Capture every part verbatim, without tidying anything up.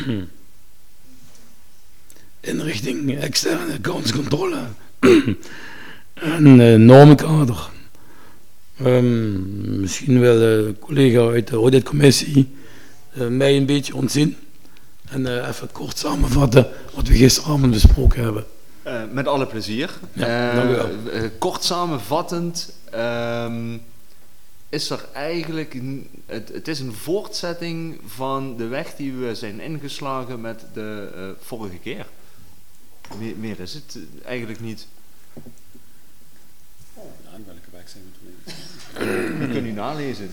inrichting externe accountscontrole en uh, normenkader. Um, misschien wil de collega uit de auditcommissie uh, mij een beetje ontzien en uh, even kort samenvatten wat we gisteravond besproken hebben. Uh, met alle plezier. Ja, uh, dank u wel. Uh, kort samenvattend um, is er eigenlijk, het, het is een voortzetting van de weg die we zijn ingeslagen met de uh, vorige keer. Meer, meer is het eigenlijk niet. Oh, ja, in welke weg zijn we toen? Dat kun je nalezen.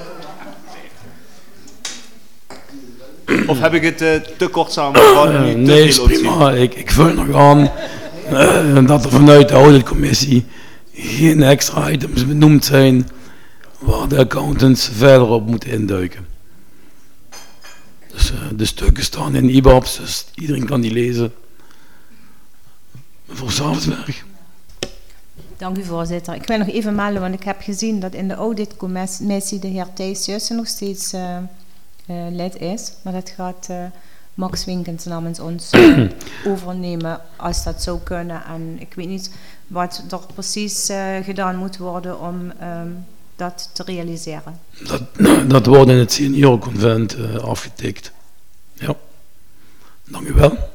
Of heb ik het uh, te kort samengevat? Uh, nee, is prima. Ik, ik vul nog aan uh, dat er vanuit de auditcommissie geen extra items benoemd zijn waar de accountants verder op moeten induiken. Dus uh, de stukken staan in I B A B's, dus iedereen kan die lezen. Mevrouw Savensberg. Dank u, voorzitter. Ik wil nog even melden, want ik heb gezien dat in de auditcommissie de heer Thijs Jussen nog steeds uh, uh, lid is. Maar dat gaat uh, Max Winkens namens ons uh, overnemen als dat zou kunnen. En ik weet niet wat er precies uh, gedaan moet worden om um, dat te realiseren. Dat, dat wordt in het seniorenconvent uh, afgetikt. Ja, dank u wel.